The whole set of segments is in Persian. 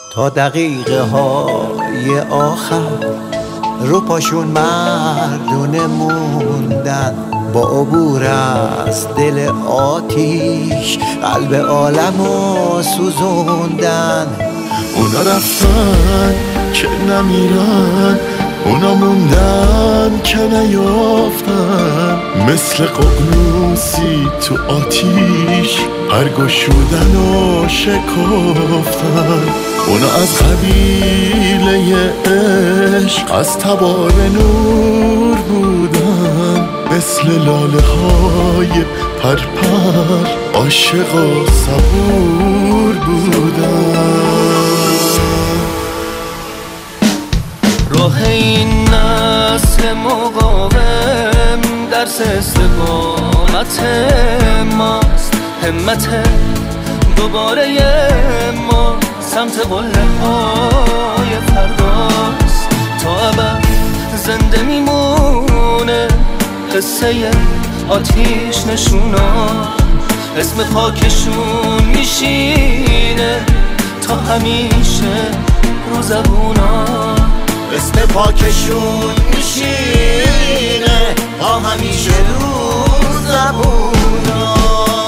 تا دقیقه های آخر رو پاشون مردونه موندن، با عبور از دل آتیش قلب عالمو سوزوندن. اونا رفتن که نمیرن، اونا موندن که نیافتن، مثل ققنوسی تو آتیش پرگشودن و شکافتن. اونا از قبیله عشق از تبار نور بودن، مثل لاله های پرپر عاشق و صبور بودن. راه این نسل مقاوم درس استقامت ماست، همت دوباره ما سمت قله های فرداست. تا ابد زنده میمونه قصه آتیش نشونا، اسم پاکشون میشینه تا همیشه رو زبونا. اسم پاکشون میشینه تا همیشه رو زبونا.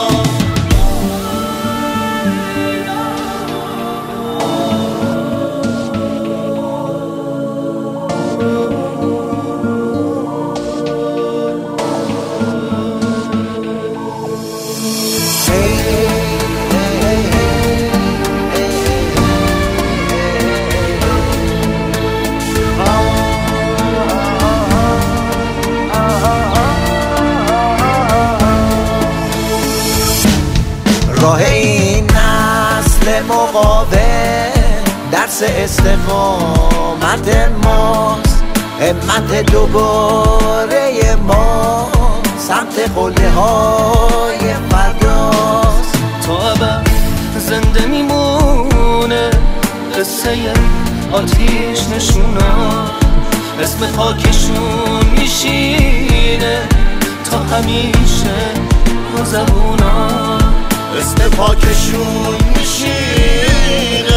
راه این نسل مقاوم درس استقامت ماست، همت دوباره ما سمت قله های فرداست. تا ابد زنده میمونه قصه آتیش نشونا، اسم پاکشون میشینه تا همیشه رو زبونا. اسم پاکشون میشینه